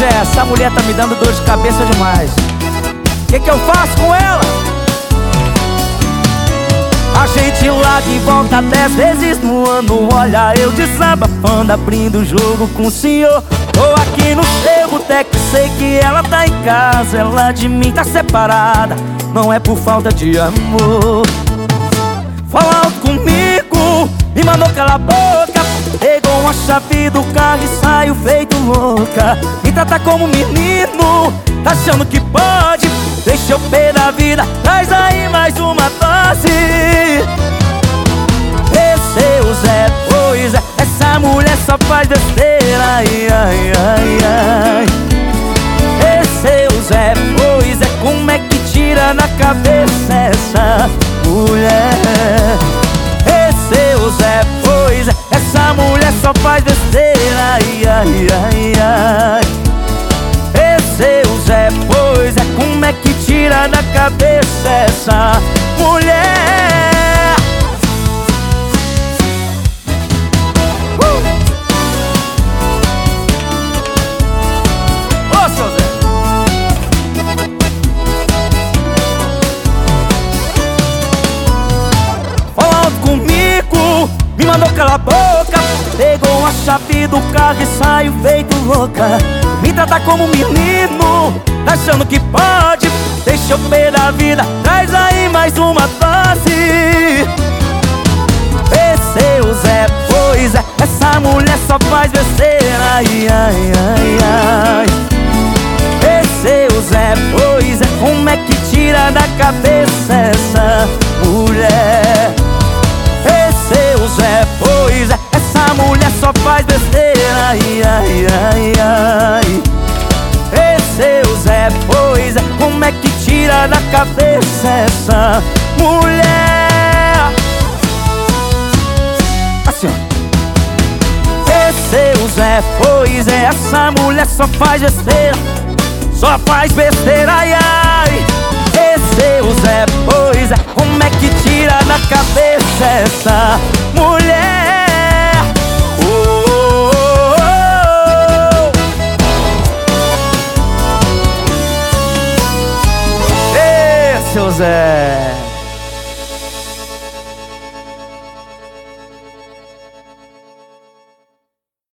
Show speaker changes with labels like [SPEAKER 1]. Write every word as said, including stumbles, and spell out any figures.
[SPEAKER 1] Zé, essa mulher tá me dando dor de cabeça demais. O que que eu faço com ela? A gente larga e volta dez vezes no ano. Olha, eu desabafando, abrindo o jogo com o senhor. Tô aqui no seu boteco, sei que ela tá em casa. Ela de mim tá separada, não é por falta de amor. Fala alto comigo, me mandou calar a boca. Pegou uma chave do carro e saiu feito louca. Me trata como menino, tá achando que pode. Deixa eu pé da vida, traz aí mais uma dose. Esse Zé, pois é, essa mulher só faz besteira. Ai, ai, ai, ai. Esse Zé, pois é, como é que tira da cabeça essa mulher? Esse Zé, pois é, essa mulher só faz besteira. Ai, ai, ai, ai. Esse Zé, pois é, como é que tira da cabeça essa mulher? uh! Ô, seu Zé, fala alto comigo, me mandou calar a boca. Pegou a chave do carro e saiu feito louca. Me trata como menino, tá achando que pode. Deixa eu pé da vida, traz aí mais uma dose. Esse Zé, pois é, essa mulher só faz besteira. Ai, ai, ai, ai. Esse Zé, pois é, como é que tira da cabeça essa mulher? Esse Zé, pois é, essa mulher só faz besteira. Ai, ai, ai, ai. Esse Zé, pois é, como é que tira da cabeça essa mulher? Assim, ó. Esse Zé, pois é, essa mulher só faz besteira. Só faz besteira, ai, ai. Esse Zé, pois é, como é que tira da cabeça essa mulher? Oh, oh, oh, oh. Ei, seu Zé.